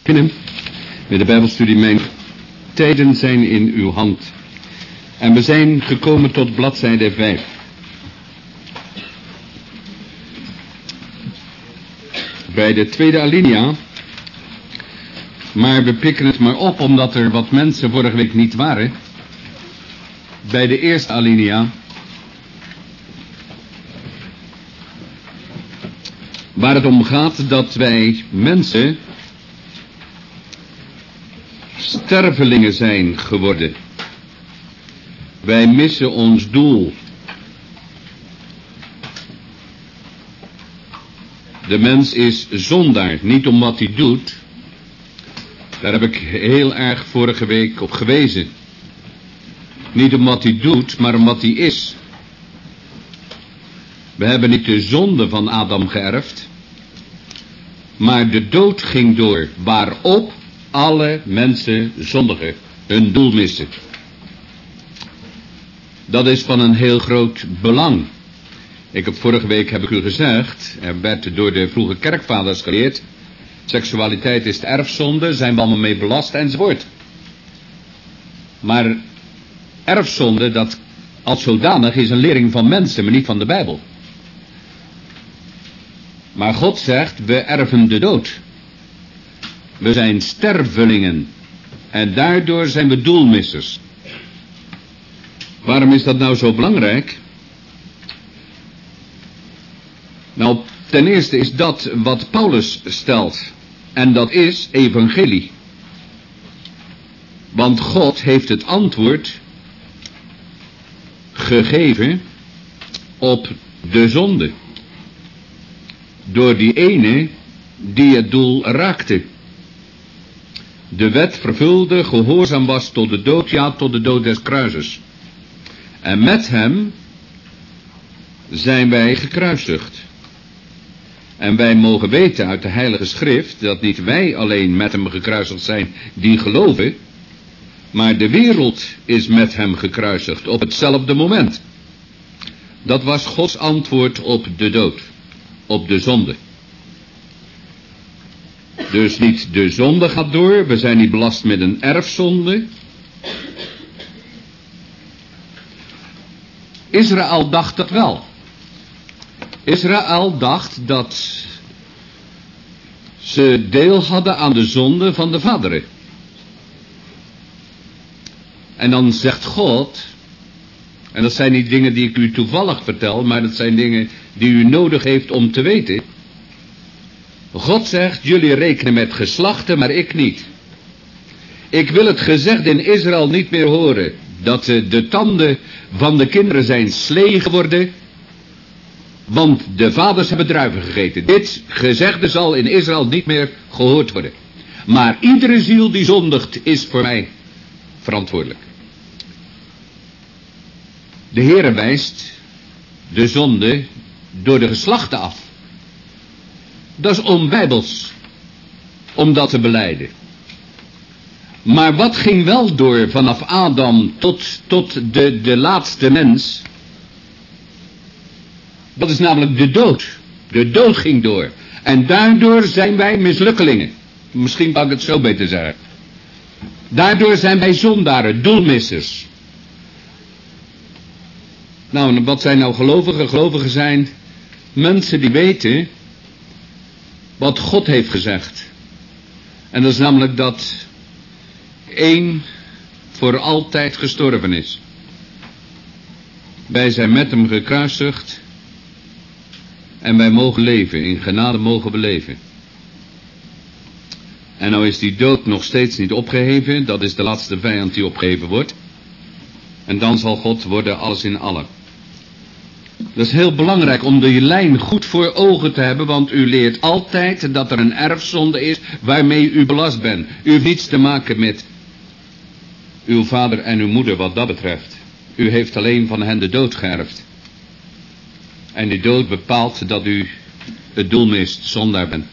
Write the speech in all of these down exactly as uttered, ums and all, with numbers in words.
beginnen met de Bijbelstudie. Mijn tijden zijn in uw hand. En we zijn gekomen tot bladzijde vijf. Bij de tweede alinea. Maar we pikken het maar op omdat er wat mensen vorige week niet waren. Bij de eerste alinea. Waar het om gaat dat wij mensen stervelingen zijn geworden. Wij missen ons doel. De mens is zondaar, niet om wat hij doet. Daar heb ik heel erg vorige week op gewezen. Niet om wat hij doet, maar om wat hij is. We hebben niet de zonde van Adam geërfd, maar de dood ging door, waarop alle mensen zondigen, hun doel missen. Dat is van een heel groot belang. Ik heb vorige week heb ik u gezegd, er werd door de vroege kerkvaders geleerd, seksualiteit is de erfzonde, zijn we allemaal mee belast enzovoort. Maar erfzonde, dat als zodanig is een lering van mensen, maar niet van de Bijbel. Maar God zegt, we erven de dood. We zijn stervelingen. En daardoor zijn we doelmissers. Waarom is dat nou zo belangrijk? Nou, ten eerste is dat wat Paulus stelt. En dat is evangelie. Want God heeft het antwoord gegeven op de zonde. Door die ene die het doel raakte. De wet vervulde, gehoorzaam was tot de dood, ja, tot de dood des kruises. En met hem zijn wij gekruisigd. En wij mogen weten uit de Heilige Schrift dat niet wij alleen met hem gekruisigd zijn die geloven, maar de wereld is met hem gekruisigd op hetzelfde moment. Dat was Gods antwoord op de dood, op de zonde. Dus niet de zonde gaat door, we zijn niet belast met een erfzonde. Israël dacht dat wel. Israël dacht dat ze deel hadden aan de zonde van de vaderen. En dan zegt God, en dat zijn niet dingen die ik u toevallig vertel, maar dat zijn dingen die u nodig heeft om te weten. God zegt, jullie rekenen met geslachten, maar ik niet. Ik wil het gezegd in Israël niet meer horen, dat de tanden van de kinderen zijn slee geworden, want de vaders hebben druiven gegeten. Dit gezegde zal in Israël niet meer gehoord worden. Maar iedere ziel die zondigt is voor mij verantwoordelijk. De Heere wijst de zonde door de geslachten af. Dat is onbijbels, om dat te belijden. Maar wat ging wel door vanaf Adam tot, tot de, de laatste mens? Dat is namelijk de dood. De dood ging door. En daardoor zijn wij mislukkelingen. Misschien kan ik het zo beter zeggen. Daardoor zijn wij zondaren, doelmissers. Nou, wat zijn nou gelovigen? Gelovigen zijn mensen die weten wat God heeft gezegd. En dat is namelijk dat één voor altijd gestorven is. Wij zijn met hem gekruisigd. En wij mogen leven, in genade mogen we leven. En nou is die dood nog steeds niet opgeheven, dat is de laatste vijand die opgeheven wordt. En dan zal God worden alles in allen. Dat is heel belangrijk om die lijn goed voor ogen te hebben, want u leert altijd dat er een erfzonde is waarmee u belast bent. U heeft niets te maken met uw vader en uw moeder wat dat betreft. U heeft alleen van hen de dood geërfd. En die dood bepaalt dat u het doel mist, zondaar bent.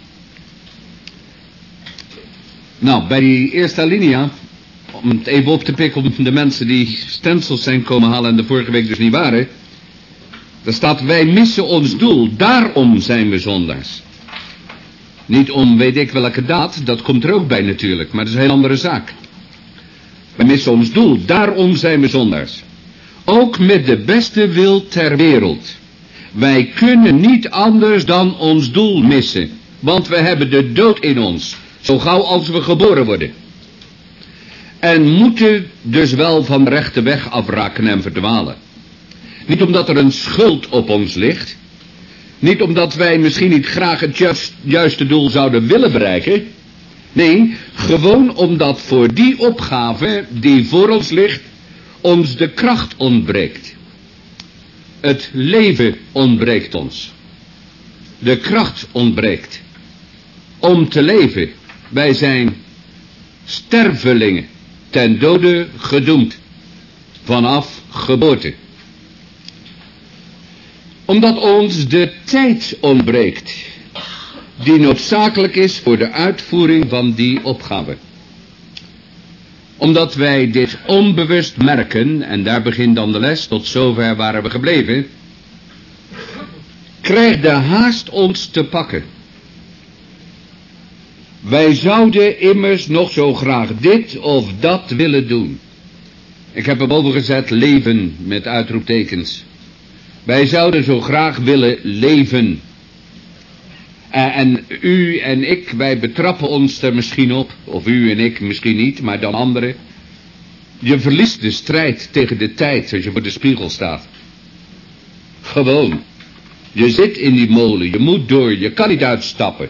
Nou, bij die eerste alinea, om het even op te pikken op de mensen die stencils zijn komen halen en de vorige week dus niet waren. Daar staat, wij missen ons doel, daarom zijn we zondaars. Niet om weet ik welke daad, dat komt er ook bij natuurlijk, maar dat is een heel andere zaak. We missen ons doel, daarom zijn we zondaars. Ook met de beste wil ter wereld. Wij kunnen niet anders dan ons doel missen, want we hebben de dood in ons, zo gauw als we geboren worden. En moeten dus wel van de rechte weg afraken en verdwalen. Niet omdat er een schuld op ons ligt. Niet omdat wij misschien niet graag het juist, juiste doel zouden willen bereiken. Nee, gewoon omdat voor die opgave die voor ons ligt, ons de kracht ontbreekt. Het leven ontbreekt ons. De kracht ontbreekt. Om te leven. Wij zijn stervelingen. Ten dode gedoemd. Vanaf geboorte. Omdat ons de tijd ontbreekt. Die noodzakelijk is voor de uitvoering van die opgave. Omdat wij dit onbewust merken, en daar begint dan de les, tot zover waren we gebleven, krijgt de haast ons te pakken. Wij zouden immers nog zo graag dit of dat willen doen. Ik heb erboven gezet leven met uitroeptekens. Wij zouden zo graag willen leven. En, en u en ik, wij betrappen ons er misschien op. Of u en ik misschien niet, maar dan anderen. Je verliest de strijd tegen de tijd als je voor de spiegel staat. Gewoon. Je zit in die molen, je moet door, je kan niet uitstappen.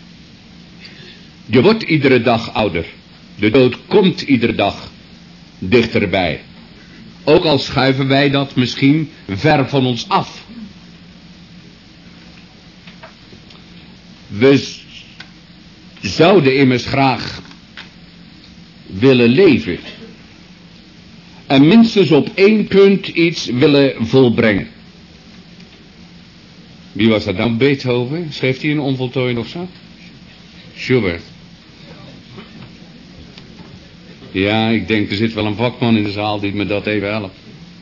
Je wordt iedere dag ouder. De dood komt iedere dag dichterbij. Ook al schuiven wij dat misschien ver van ons af. We zouden immers graag willen leven. En minstens op één punt iets willen volbrengen. Wie was dat nou? Beethoven? Schreef hij een onvoltooid of zo? Schubert. Ja, ik denk er zit wel een vakman in de zaal die me dat even helpt.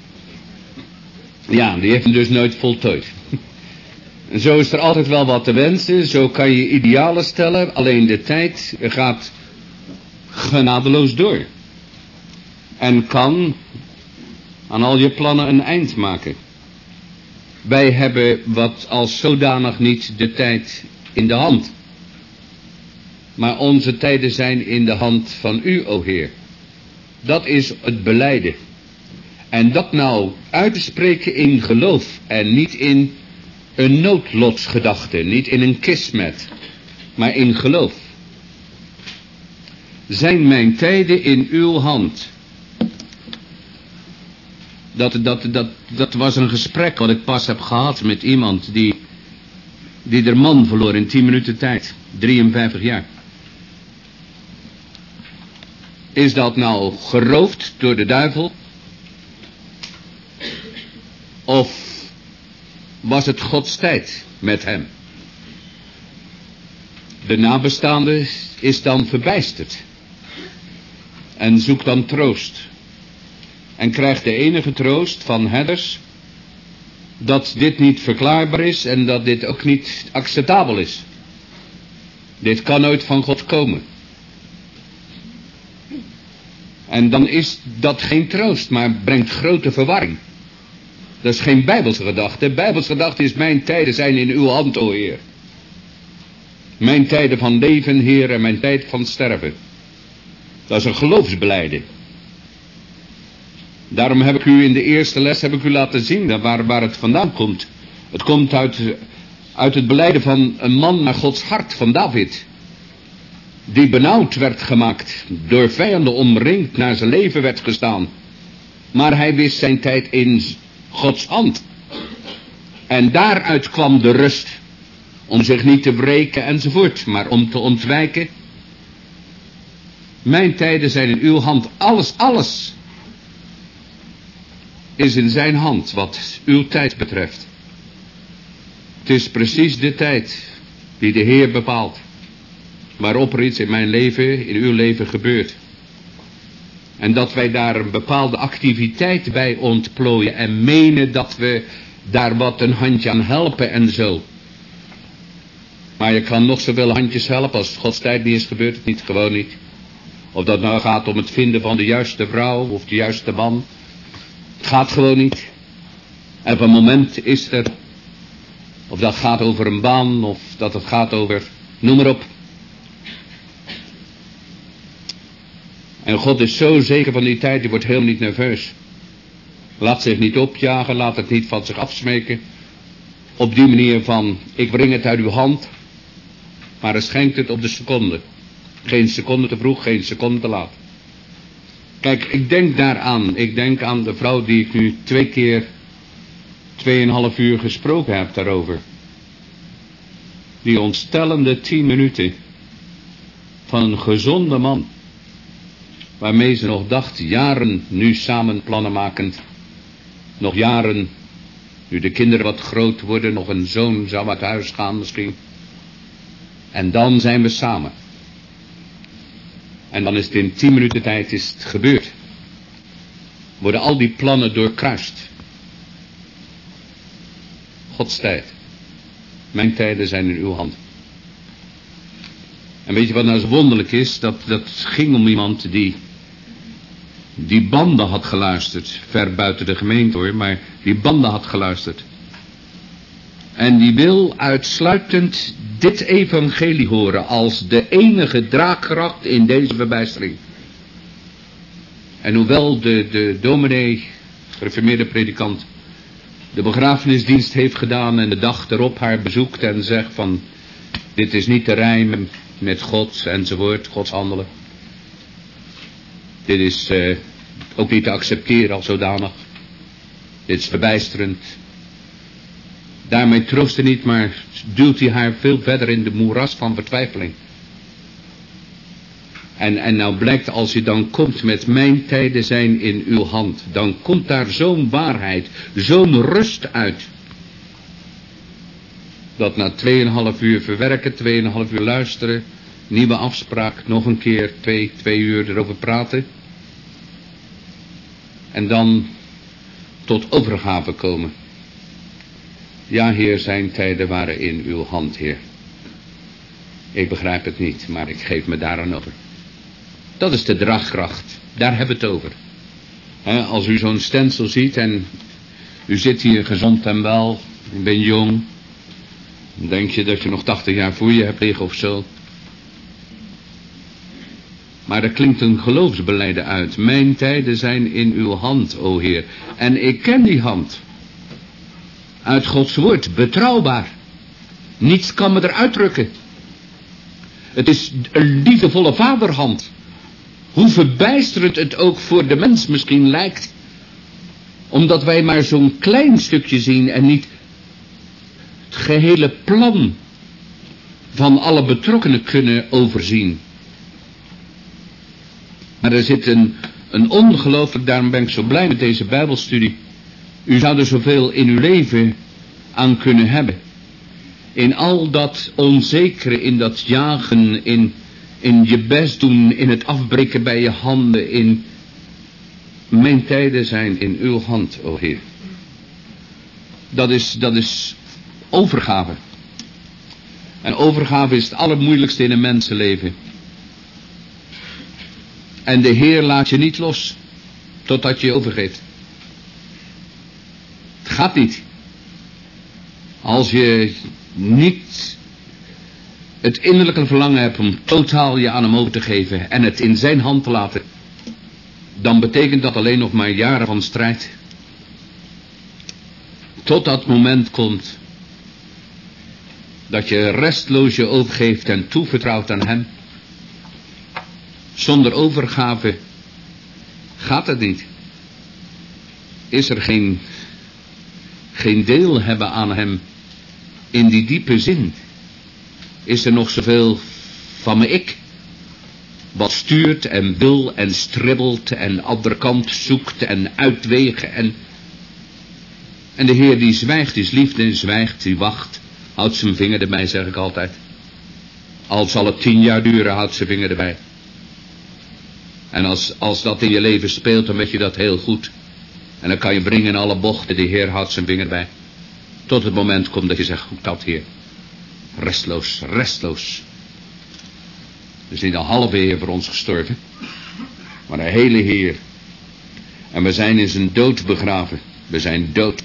Ja, die heeft hem dus nooit voltooid. En zo is er altijd wel wat te wensen. Zo kan je idealen stellen. Alleen de tijd gaat genadeloos door. En kan aan al je plannen een eind maken. Wij hebben wat als zodanig niet de tijd in de hand. Maar onze tijden zijn in de hand van u, o Heer. Dat is het belijden. En dat nou uit te spreken in geloof en niet in een noodlotsgedachte, niet in een kismet, maar in geloof. Zijn mijn tijden in uw hand? Dat, dat, dat, dat was een gesprek wat ik pas heb gehad met iemand die, die er man verloor in tien minuten tijd, drieënvijftig jaar. Is dat nou geroofd door de duivel? Of was het Gods tijd met hem? De nabestaande is dan verbijsterd. En zoekt dan troost. En krijgt de enige troost van herders dat dit niet verklaarbaar is en dat dit ook niet acceptabel is. Dit kan nooit van God komen. En dan is dat geen troost, maar brengt grote verwarring. Dat is geen Bijbelse gedachte. Bijbelse gedachte is: mijn tijden zijn in uw hand, o Heer. Mijn tijden van leven, Heer, en mijn tijd van sterven. Dat is een geloofsbelijde. Daarom heb ik u in de eerste les heb ik u laten zien waar, waar het vandaan komt. Het komt uit, uit het belijden van een man naar Gods hart, van David. Die benauwd werd gemaakt, door vijanden omringd, naar zijn leven werd gestaan. Maar hij wist zijn tijd in Gods hand. En daaruit kwam de rust. Om zich niet te wreken enzovoort, maar om te ontwijken. Mijn tijden zijn in uw hand. Alles, alles is in zijn hand wat uw tijd betreft. Het is precies de tijd die de Heer bepaalt. Waarop er iets in mijn leven, in uw leven gebeurt. En dat wij daar een bepaalde activiteit bij ontplooien en menen dat we daar wat een handje aan helpen en zo. Maar je kan nog zoveel handjes helpen, als Gods tijd niet is, gebeurt het niet, gewoon niet. Of dat nou gaat om het vinden van de juiste vrouw of de juiste man. Het gaat gewoon niet. En op een moment is er, of dat gaat over een baan, of dat het gaat over, noem maar op. En God is zo zeker van die tijd, die wordt helemaal niet nerveus. Laat zich niet opjagen, laat het niet van zich afsmeken. Op die manier van, ik breng het uit uw hand, maar hij schenkt het op de seconde. Geen seconde te vroeg, geen seconde te laat. Kijk, ik denk daaraan, ik denk aan de vrouw die ik nu twee keer, tweeënhalf uur gesproken heb daarover. Die ontstellende tien minuten van een gezonde man, waarmee ze nog dacht, jaren nu samen plannen makend, nog jaren, nu de kinderen wat groot worden, nog een zoon zou uit huis gaan misschien. En dan zijn we samen. En dan is het in tien minuten tijd is het gebeurd. Worden al die plannen doorkruist. Gods tijd. Mijn tijden zijn in uw hand. En weet je wat nou zo wonderlijk is? Dat, dat ging om iemand die, die banden had geluisterd. Ver buiten de gemeente hoor, maar die banden had geluisterd. En die wil uitsluitend dit evangelie horen als de enige draagkracht in deze verbijstering. En hoewel de, de dominee, gereformeerde predikant, de begrafenisdienst heeft gedaan en de dag erop haar bezoekt en zegt van, dit is niet te rijmen met God enzovoort, Gods handelen. Dit is uh, ook niet te accepteren als zodanig. Dit is verbijsterend. Daarmee troost hij niet, maar duwt hij haar veel verder in de moeras van vertwijfeling. En, en nou blijkt, als je dan komt met mijn tijden zijn in uw hand, dan komt daar zo'n waarheid, zo'n rust uit. Dat na tweeënhalf uur verwerken, tweeënhalf uur luisteren, nieuwe afspraak, nog een keer twee, twee uur erover praten. En dan tot overgave komen. Ja, Heer, zijn tijden waren in uw hand, Heer. Ik begrijp het niet, maar ik geef me daaraan over. Dat is de draagkracht. Daar hebben we het over. He, als u zo'n stencil ziet en u zit hier gezond en wel, u bent jong, dan denk je dat je nog tachtig jaar voor je hebt liggen of zo. Maar er klinkt een geloofsbelijde uit. Mijn tijden zijn in uw hand, o Heer. En ik ken die hand. Uit Gods woord, betrouwbaar. Niets kan me eruit drukken. Het is een liefdevolle vaderhand. Hoe verbijsterend het ook voor de mens misschien lijkt. Omdat wij maar zo'n klein stukje zien en niet het gehele plan van alle betrokkenen kunnen overzien. Maar er zit een, een ongelooflijk, daarom ben ik zo blij met deze Bijbelstudie. U zou er zoveel in uw leven aan kunnen hebben. In al dat onzekere, in dat jagen, in, in je best doen, in het afbreken bij je handen, in mijn tijden zijn in uw hand, o Heer. Dat is, dat is overgave. En overgave is het allermoeilijkste in een mensenleven. En de Heer laat je niet los, totdat je je overgeeft. Het gaat niet. Als je niet het innerlijke verlangen hebt om totaal je aan hem over te geven en het in zijn hand te laten, dan betekent dat alleen nog maar jaren van strijd. Tot dat moment komt dat je restloos je overgeeft en toevertrouwt aan hem. Zonder overgave gaat het niet. Is er geen, geen deel hebben aan hem in die diepe zin. Is er nog zoveel van me ik, wat stuurt en wil en stribbelt en andere kant zoekt en uitwegen en... En de Heer die zwijgt, is liefde en zwijgt, die wacht, houdt zijn vinger erbij, zeg ik altijd. Al zal het tien jaar duren, houdt zijn vinger erbij. En als, als dat in je leven speelt, dan weet je dat heel goed. En dan kan je brengen in alle bochten, de Heer houdt zijn vinger bij. Tot het moment komt dat je zegt, goed dat Heer. Restloos, restloos. Er is niet een halve Heer voor ons gestorven, maar een hele Heer. En we zijn in zijn dood begraven. We zijn dood.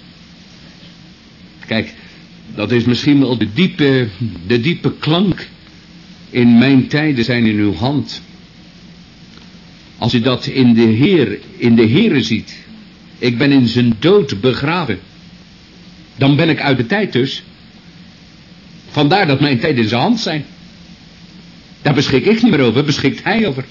Kijk, dat is misschien wel de diepe, de diepe klank. In mijn tijden zijn in uw hand. Als je dat in de Heer, in de Heere ziet. Ik ben in zijn dood begraven. Dan ben ik uit de tijd dus. Vandaar dat mijn tijden in zijn hand zijn. Daar beschik ik niet meer over, beschikt hij over.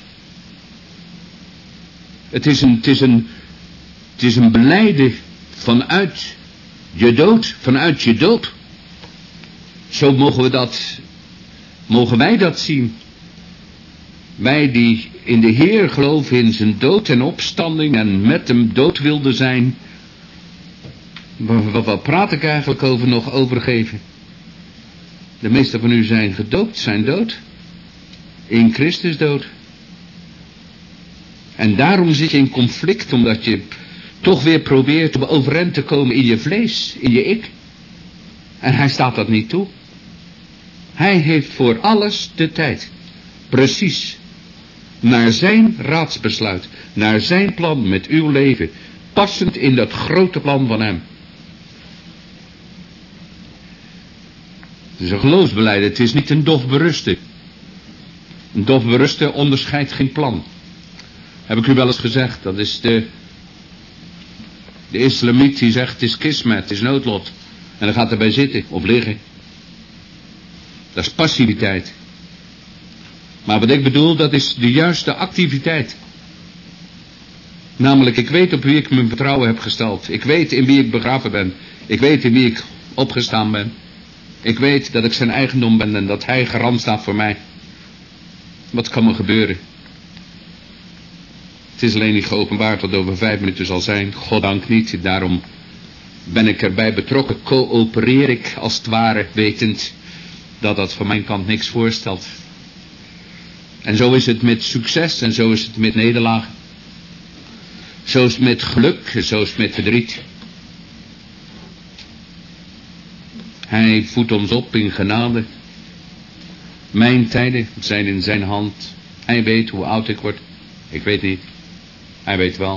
Het is een, het is een, het is een belijden vanuit je dood, vanuit je dood. Zo mogen we dat, mogen wij dat zien. Wij die in de Heer geloven in zijn dood en opstanding en met hem dood wilden zijn. Wat, wat praat ik eigenlijk over nog overgeven? De meesten van u zijn gedoopt, zijn dood. In Christus dood. En daarom zit je in conflict, omdat je toch weer probeert om overeind te komen in je vlees, in je ik. En hij staat dat niet toe. Hij heeft voor alles de tijd. Precies. Naar zijn raadsbesluit. Naar zijn plan met uw leven. Passend in dat grote plan van hem. Het is een geloofsbelijde. Het is niet een dof berusten. Een dof berusten onderscheidt geen plan. Heb ik u wel eens gezegd. Dat is de... De islamiet die zegt het is kismet, het is noodlot. En dan gaat erbij zitten of liggen. Dat is passiviteit. Maar wat ik bedoel, dat is de juiste activiteit. Namelijk, ik weet op wie ik mijn vertrouwen heb gesteld. Ik weet in wie ik begraven ben. Ik weet in wie ik opgestaan ben. Ik weet dat ik zijn eigendom ben en dat hij garant staat voor mij. Wat kan me gebeuren? Het is alleen niet geopenbaard wat over vijf minuten zal zijn. Goddank niet. Daarom ben ik erbij betrokken. Coöpereer ik als het ware, wetend dat dat van mijn kant niks voorstelt. En zo is het met succes en zo is het met nederlaag. Zo is het met geluk en zo is het met verdriet. Hij voedt ons op in genade. Mijn tijden zijn in zijn hand. Hij weet hoe oud ik word. Ik weet niet. Hij weet wel.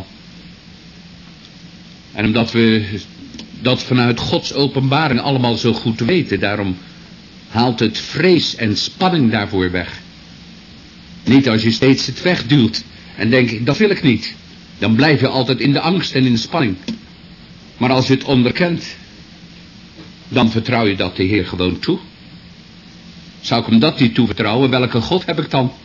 En omdat we dat vanuit Gods openbaring allemaal zo goed weten, daarom haalt het vrees en spanning daarvoor weg. Niet als je steeds het wegduwt en denkt, dat wil ik niet. Dan blijf je altijd in de angst en in de spanning. Maar als je het onderkent, dan vertrouw je dat de Heer gewoon toe. Zou ik hem dat niet toevertrouwen? Welke God heb ik dan?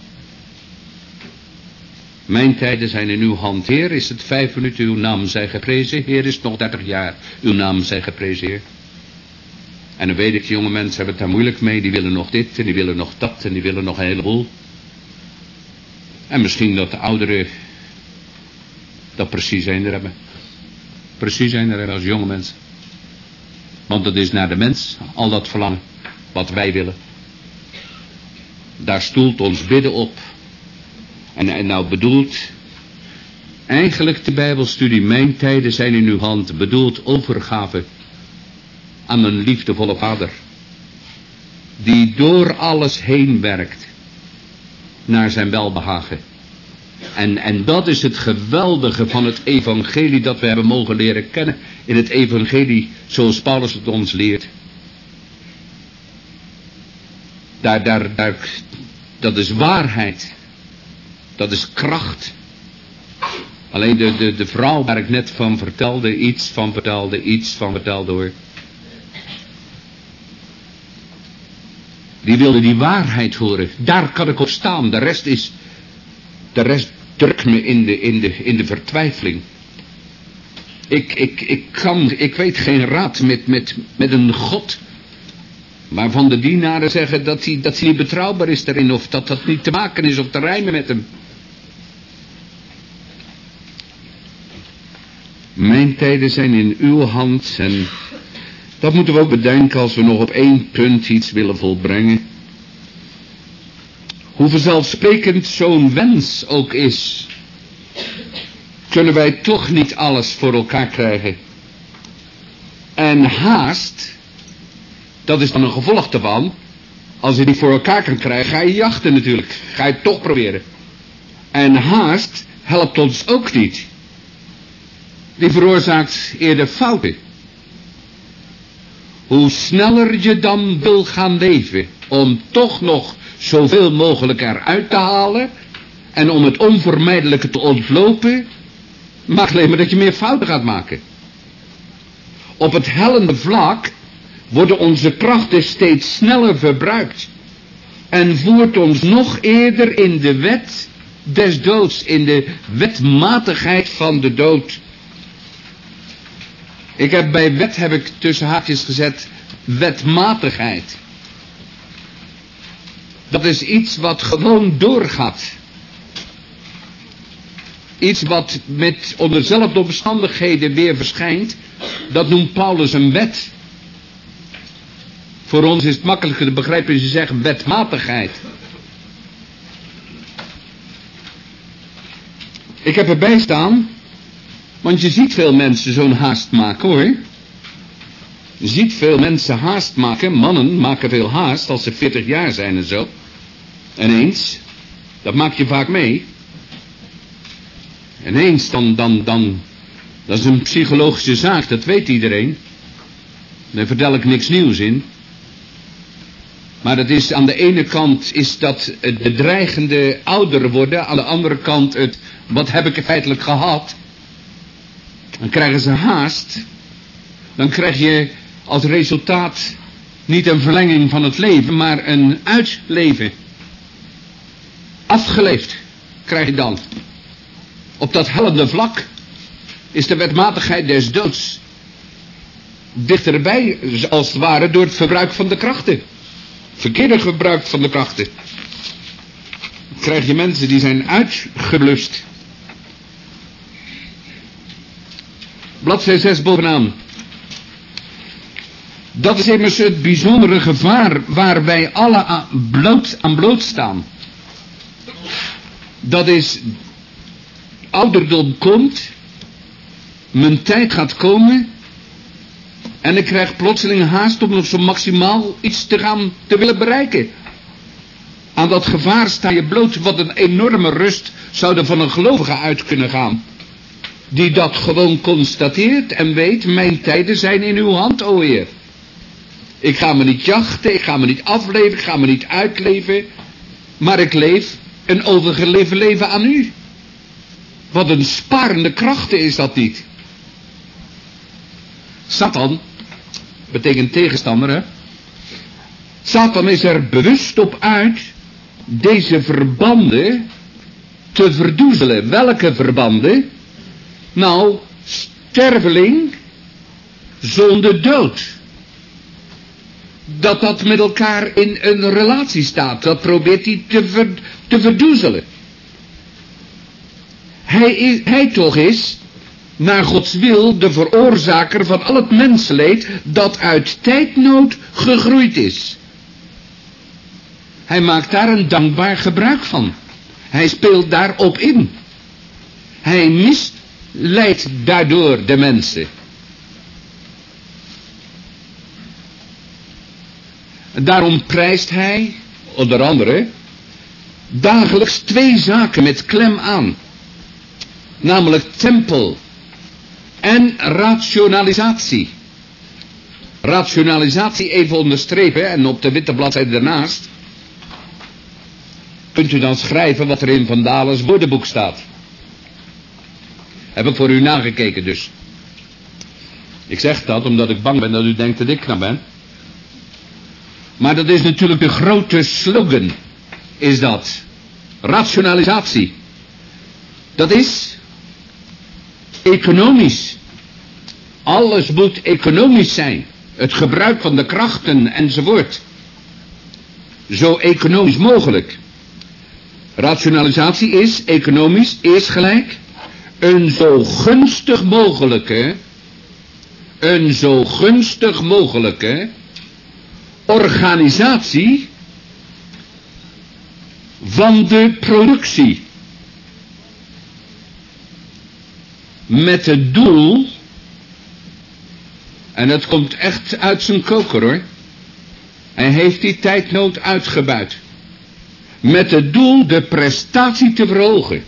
Mijn tijden zijn in uw hand. Heer, is het vijf minuten, uw naam zij geprezen. Heer, is het nog dertig jaar, uw naam zij geprezen, Heer. En dan weet ik, jonge mensen hebben het daar moeilijk mee. Die willen nog dit en die willen nog dat en die willen nog een heleboel. En misschien dat de ouderen dat precies eender hebben. Precies eender hebben als jonge mensen. Want het is naar de mens, al dat verlangen, wat wij willen. Daar stoelt ons bidden op. En, en nou bedoelt, eigenlijk de Bijbelstudie, mijn tijden zijn in uw hand, bedoelt overgave aan een liefdevolle vader. Die door alles heen werkt naar zijn welbehagen. En, en dat is het geweldige van het evangelie dat we hebben mogen leren kennen. In het evangelie zoals Paulus het ons leert. Daar, daar, daar, dat is waarheid. Dat is kracht. Alleen de, de, de vrouw waar ik net van vertelde, iets van vertelde, iets van vertelde hoor. Die wilde die waarheid horen. Daar kan ik op staan. De rest is... De rest drukt me in de, in de, in de vertwijfeling. Ik, ik, ik kan... Ik weet geen raad met, met, met een God... waarvan de dienaren zeggen dat hij, dat hij niet betrouwbaar is daarin... of dat dat niet te maken is of te rijmen met hem. Mijn tijden zijn in uw hand en dat moeten we ook bedenken als we nog op één punt iets willen volbrengen. Hoe vanzelfsprekend zo'n wens ook is, kunnen wij toch niet alles voor elkaar krijgen. En haast Dat is dan een gevolg ervan. Als je die voor elkaar kan krijgen, ga je jachten natuurlijk. Ga je het toch proberen. En haast helpt ons ook niet. Die veroorzaakt eerder fouten. Hoe sneller je dan wil gaan leven, om toch nog zoveel mogelijk eruit te halen, en om het onvermijdelijke te ontlopen, maakt alleen maar dat je meer fouten gaat maken. Op het hellende vlak worden onze krachten steeds sneller verbruikt en voert ons nog eerder in de wet des doods, in de wetmatigheid van de dood. Ik heb bij wet, heb ik tussen haakjes gezet, wetmatigheid. Dat is iets wat gewoon doorgaat. Iets wat met onder dezelfde omstandigheden weer verschijnt. Dat noemt Paulus een wet. Voor ons is het makkelijker te begrijpen als je zegt wetmatigheid. Ik heb erbij staan, want je ziet veel mensen zo'n haast maken hoor. Je ziet veel mensen haast maken. Mannen maken veel haast als ze veertig jaar zijn en zo. En eens, dat maak je vaak mee. En eens, dan, dan, dan, dat is een psychologische zaak, dat weet iedereen. Daar vertel ik niks nieuws in. Maar dat is, aan de ene kant is dat het bedreigende ouder worden. Aan de andere kant het, wat heb ik feitelijk gehad? Dan krijgen ze haast. Dan krijg je als resultaat niet een verlenging van het leven, maar een uitleven. Afgeleefd krijg je dan. Op dat hellende vlak is de wetmatigheid des doods dichterbij, als het ware, door het verbruik van de krachten. Verkeerde gebruik van de krachten. Dan krijg je mensen die zijn uitgeblust. Bladzijde zes bovenaan. Dat is immers het bijzondere gevaar waar wij alle aan bloot, aan blootstaan. Dat is, ouderdom komt, mijn tijd gaat komen, en ik krijg plotseling haast om nog zo maximaal iets te gaan te willen bereiken. Aan dat gevaar sta je bloot, wat een enorme rust zou er van een gelovige uit kunnen gaan. Die dat gewoon constateert en weet, mijn tijden zijn in uw hand, o Heer. Ik ga me niet jachten, ik ga me niet afleven, ik ga me niet uitleven, maar ik leef een overgeleven leven aan u. Wat een sparende krachten is dat niet. Satan betekent tegenstander, hè? Satan is er bewust op uit deze verbanden te verdoezelen. Welke verbanden? Nou, sterveling zonder dood. Dat dat met elkaar in een relatie staat. Dat probeert hij te, ver, te verdoezelen. Hij, is, hij toch is, naar Gods wil, de veroorzaker van al het mensenleed dat uit tijdnood gegroeid is. Hij maakt daar een dankbaar gebruik van. Hij speelt daarop in. Hij misleidt daardoor de mensen. Daarom prijst hij, onder andere, dagelijks twee zaken met klem aan. Namelijk tempel en rationalisatie. Rationalisatie even onderstrepen en op de witte bladzijde daarnaast kunt u dan schrijven wat er in Van Dalens woordenboek staat. Heb ik voor u nagekeken dus. Ik zeg dat omdat ik bang ben dat u denkt dat ik knap ben. Maar dat is natuurlijk de grote slogan, is dat. Rationalisatie. Dat is economisch. Alles moet economisch zijn. Het gebruik van de krachten enzovoort. Zo economisch mogelijk. Rationalisatie is, economisch, is gelijk een zo gunstig mogelijke, een zo gunstig mogelijke organisatie van de productie. Met het doel, en het komt echt uit zijn koker hoor, Hij heeft die tijdnood uitgebuit. Met het doel de prestatie te verhogen.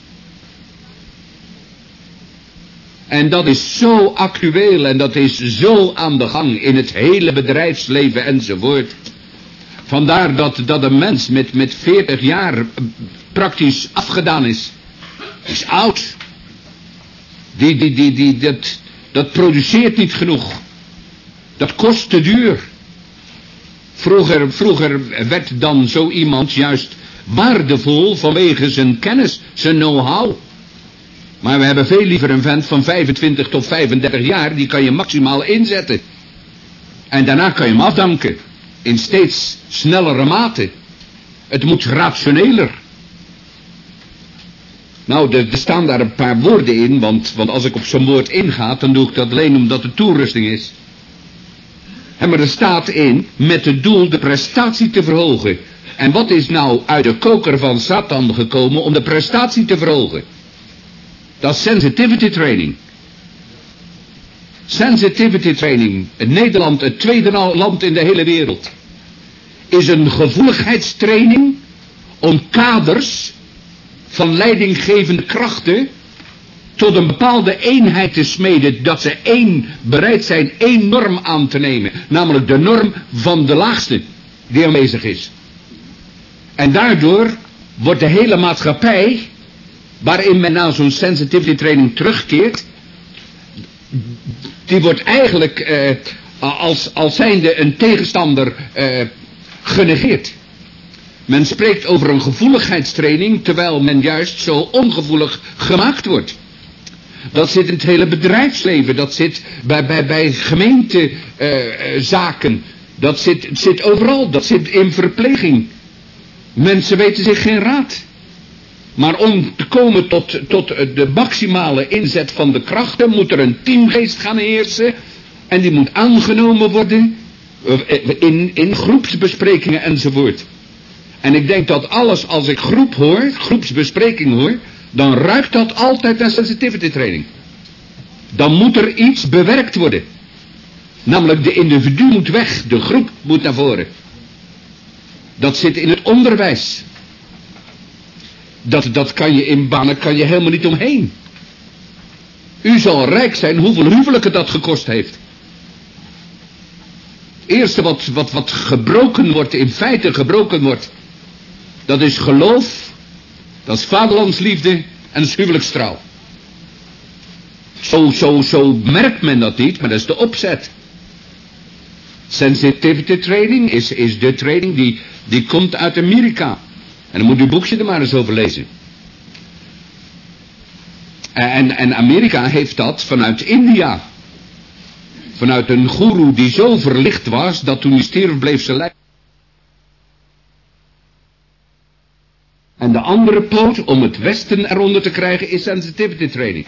En dat is zo actueel en dat is zo aan de gang in het hele bedrijfsleven enzovoort. Vandaar dat, dat een mens met, met veertig jaar praktisch afgedaan is. Is oud. Die, die, die, die, dat, dat produceert niet genoeg. Dat kost te duur. Vroeger, vroeger werd dan zo iemand juist waardevol vanwege zijn kennis, zijn know-how. Maar we hebben veel liever een vent van vijfentwintig tot vijfendertig jaar, die kan je maximaal inzetten. En daarna kan je hem afdanken. In steeds snellere mate. Het moet rationeler. Nou, er, er staan daar een paar woorden in, want, want als ik op zo'n woord inga, dan doe ik dat alleen omdat het toerusting is. En maar er staat in, met het doel de prestatie te verhogen. En wat is nou uit de koker van Satan gekomen om de prestatie te verhogen? Dat is sensitivity training. Sensitivity training, Nederland, het tweede land in de hele wereld, is een gevoeligheidstraining om kaders van leidinggevende krachten tot een bepaalde eenheid te smeden, dat ze één bereid zijn één norm aan te nemen, namelijk de norm van de laagste die aanwezig is. En daardoor wordt de hele maatschappij, waarin men naar zo'n sensitivity training terugkeert, die wordt eigenlijk eh, als, als zijnde een tegenstander eh, genegeerd. Men spreekt over een gevoeligheidstraining, terwijl men juist zo ongevoelig gemaakt wordt. Dat zit in het hele bedrijfsleven, dat zit bij, bij, bij gemeentezaken, uh, dat zit, zit overal, dat zit in verpleging. Mensen weten zich geen raad. Maar om te komen tot, tot de maximale inzet van de krachten moet er een teamgeest gaan heersen. En die moet aangenomen worden in, in groepsbesprekingen enzovoort. En ik denk dat alles, als ik groep hoor, groepsbespreking hoor, dan ruikt dat altijd naar sensitivity training. Dan moet er iets bewerkt worden. Namelijk de individu moet weg, de groep moet naar voren. Dat zit in het onderwijs. Dat, dat kan je in banen, kan je helemaal niet omheen. U zal rijk zijn hoeveel huwelijken dat gekost heeft. Het eerste wat, wat, wat gebroken wordt, in feite gebroken wordt, dat is geloof, dat is vaderlandsliefde en dat is huwelijkstrouw. Zo, zo, zo merkt men dat niet, maar dat is de opzet. Sensitivity training is, is de training die, die komt uit Amerika. En dan moet u het boekje er maar eens over lezen. En, en Amerika heeft dat vanuit India. Vanuit een goeroe die zo verlicht was, dat toen hij stierf bleef ze lijden. En de andere poot om het Westen eronder te krijgen is sensitivity training.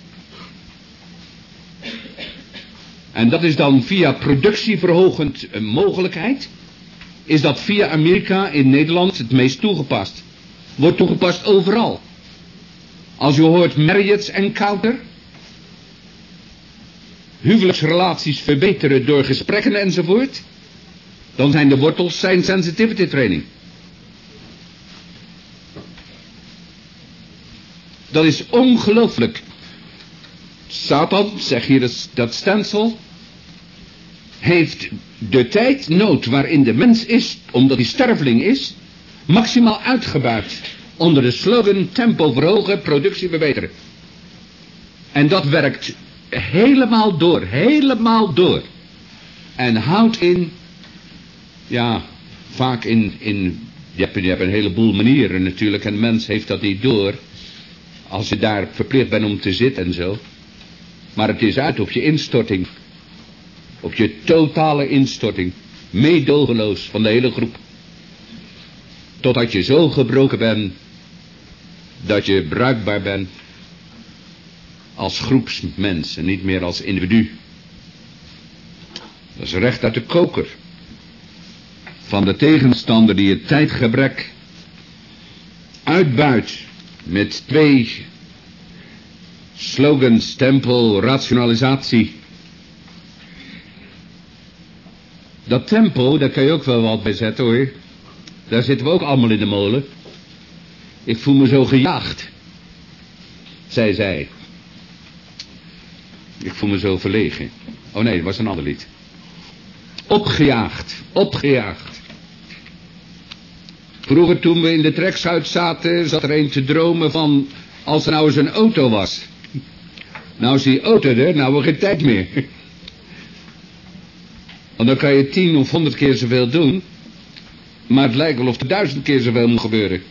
En dat is dan via productieverhogend een mogelijkheid. Is dat via Amerika in Nederland het meest toegepast. Wordt toegepast overal. Als u hoort Marriott's Encounter. Huwelijksrelaties verbeteren door gesprekken enzovoort. Dan zijn de wortels zijn sensitivity training. Dat is ongelooflijk. Satan, zeg hier dat, dat stelsel, heeft de tijdnood waarin de mens is, omdat hij sterveling is, maximaal uitgebuit. Onder de slogan tempo verhogen, productie verbeteren. En dat werkt helemaal door, helemaal door. En houdt in, ja, vaak in, in je, hebt, je hebt een heleboel manieren natuurlijk, en de mens heeft dat niet door, als je daar verplicht bent om te zitten en zo. Maar het is uit op je instorting. Op je totale instorting. Meedogenloos van de hele groep. Totdat je zo gebroken bent. Dat je bruikbaar bent. Als groepsmens en niet meer als individu. Dat is recht uit de koker. Van de tegenstander die het tijdgebrek uitbuit. Met twee slogans, tempo, rationalisatie. Dat tempo, daar kan je ook wel wat bij zetten hoor. Daar zitten we ook allemaal in de molen. Ik voel me zo gejaagd, zei zij. Ik voel me zo verlegen. Oh nee, dat was een ander lied. Opgejaagd, opgejaagd. Vroeger toen we in de trekschuit zaten, zat er een te dromen van als er nou eens een auto was. Nou is die auto er, nou we geen tijd meer. Want dan kan je tien of honderd keer zoveel doen, maar het lijkt wel of er duizend keer zoveel moet gebeuren.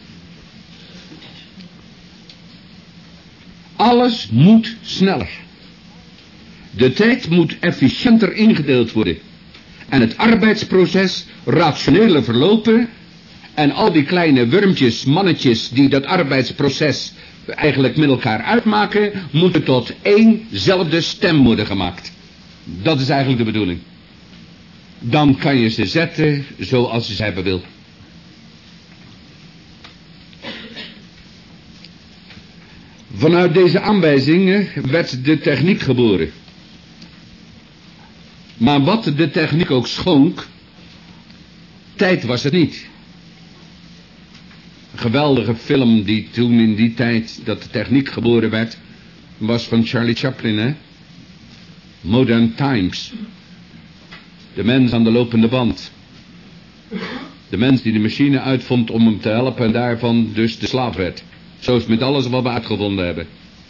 Alles moet sneller. De tijd moet efficiënter ingedeeld worden. En het arbeidsproces rationeler verlopen. En al die kleine wurmtjes, mannetjes die dat arbeidsproces eigenlijk met elkaar uitmaken, moeten tot éénzelfde stem worden gemaakt. Dat is eigenlijk de bedoeling. Dan kan je ze zetten zoals je ze hebben wil. Vanuit deze aanwijzingen werd de techniek geboren. Maar wat de techniek ook schonk, tijd was het niet. Een geweldige film die toen in die tijd dat de techniek geboren werd, was van Charlie Chaplin, hè? Modern Times. De mens aan de lopende band. De mens die de machine uitvond om hem te helpen en daarvan dus de slaaf werd. Zo is het met alles wat we uitgevonden hebben.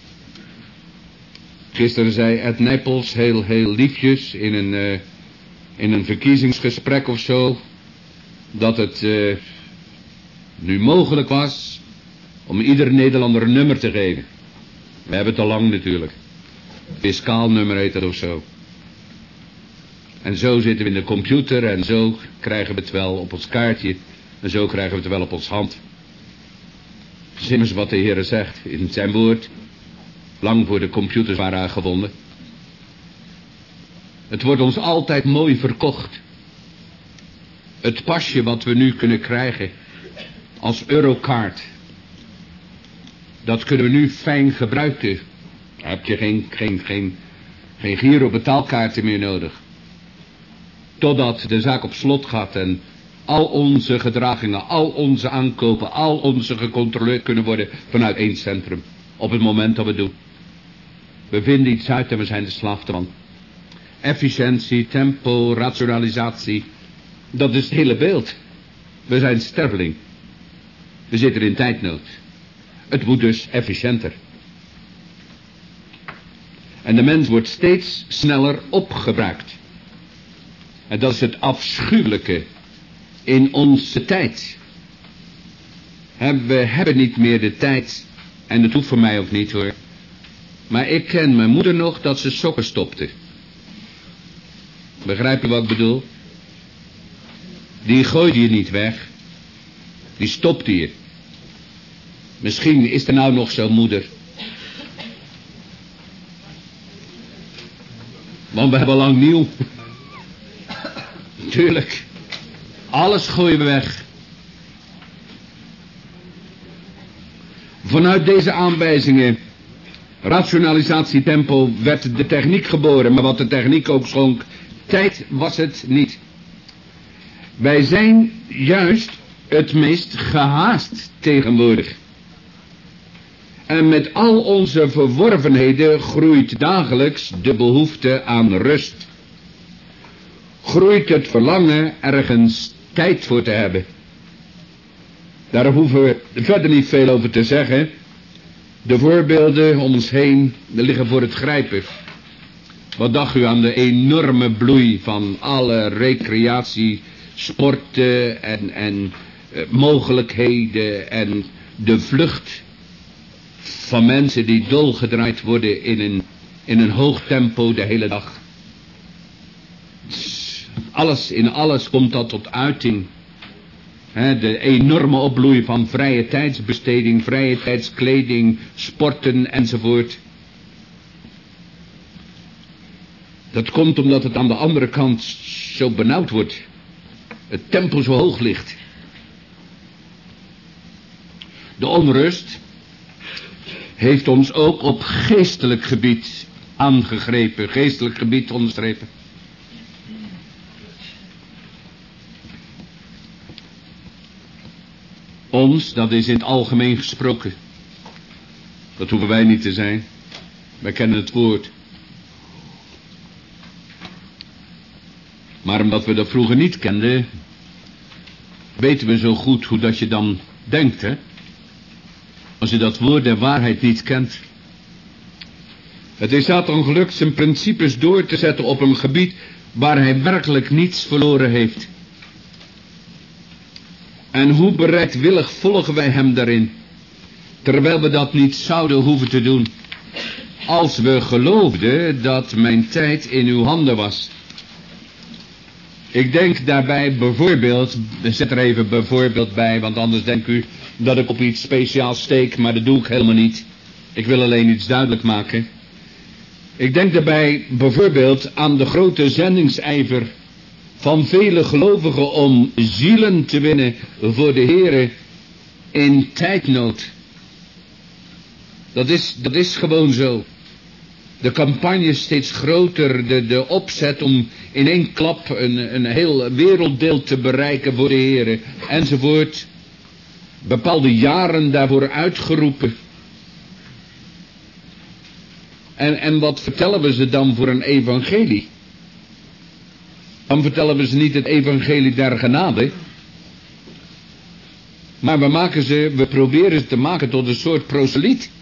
Gisteren zei Ed Nijpels heel, heel liefjes in een, uh, in een verkiezingsgesprek of zo, dat het uh, nu mogelijk was om ieder Nederlander een nummer te geven. We hebben het al lang natuurlijk. Fiscaal nummer heet dat of zo. En zo zitten we in de computer en zo krijgen we het wel op ons kaartje en zo krijgen we het wel op ons hand. Immers wat de Heere zegt in zijn woord, lang voor de computers waren uitgevonden. Het wordt ons altijd mooi verkocht. Het pasje wat we nu kunnen krijgen als Eurocard, dat kunnen we nu fijn gebruiken. Dan heb je geen, geen, geen, geen Giro betaalkaarten meer nodig. Totdat de zaak op slot gaat en al onze gedragingen, al onze aankopen, al onze gecontroleerd kunnen worden vanuit één centrum. Op het moment dat we doen. We vinden iets uit en we zijn de slaaf ervan. Efficiëntie, tempo, rationalisatie. Dat is het hele beeld. We zijn sterveling. We zitten in tijdnood. Het moet dus efficiënter. En de mens wordt steeds sneller opgebruikt. En dat is het afschuwelijke in onze tijd. We hebben niet meer de tijd, en dat hoeft voor mij ook niet hoor. Maar ik ken mijn moeder nog dat ze sokken stopte. Begrijp je wat ik bedoel? Die gooide je niet weg. Die stopte je. Misschien is er nou nog zo'n moeder. Want we hebben lang nieuw. Tuurlijk. Alles gooien we weg. Vanuit deze aanwijzingen, rationalisatie, tempo, werd de techniek geboren. Maar wat de techniek ook schonk, tijd was het niet. Wij zijn juist het meest gehaast tegenwoordig. En met al onze verworvenheden groeit dagelijks de behoefte aan rust. Groeit het verlangen ergens tijd voor te hebben. Daar hoeven we verder niet veel over te zeggen. De voorbeelden om ons heen liggen voor het grijpen. Wat dacht u aan de enorme bloei van alle recreatie, sporten en, en uh, mogelijkheden en de vlucht van mensen die dolgedraaid worden in een, in een hoog tempo de hele dag. Alles, in alles komt dat tot uiting. He, de enorme opbloei van vrije tijdsbesteding, vrije tijdskleding, sporten enzovoort. Dat komt omdat het aan de andere kant zo benauwd wordt. Het tempo zo hoog ligt. De onrust heeft ons ook op geestelijk gebied aangegrepen, geestelijk gebied onderstrepen. Ons, dat is in het algemeen gesproken. Dat hoeven wij niet te zijn. Wij kennen het woord. Maar omdat we dat vroeger niet kenden, weten we zo goed hoe dat je dan denkt, hè? Als je dat woord der waarheid niet kent. Het is Satan gelukt zijn principes door te zetten op een gebied waar hij werkelijk niets verloren heeft. En hoe bereidwillig volgen wij hem daarin, terwijl we dat niet zouden hoeven te doen, als we geloofden dat mijn tijd in uw handen was. Ik denk daarbij bijvoorbeeld, zet er even bijvoorbeeld bij, want anders denkt u dat ik op iets speciaals steek, maar dat doe ik helemaal niet. Ik wil alleen iets duidelijk maken. Ik denk daarbij bijvoorbeeld aan de grote zendingsijver van vele gelovigen om zielen te winnen voor de Heere in tijdnood. Dat is, dat is gewoon zo. De campagne is steeds groter, de, de opzet om in één klap een, een heel werelddeel te bereiken voor de Heere, enzovoort. Bepaalde jaren daarvoor uitgeroepen. En, en wat vertellen we ze dan voor een evangelie? Dan vertellen we ze niet het evangelie der genade. Maar we maken ze, we proberen ze te maken tot een soort proseliet.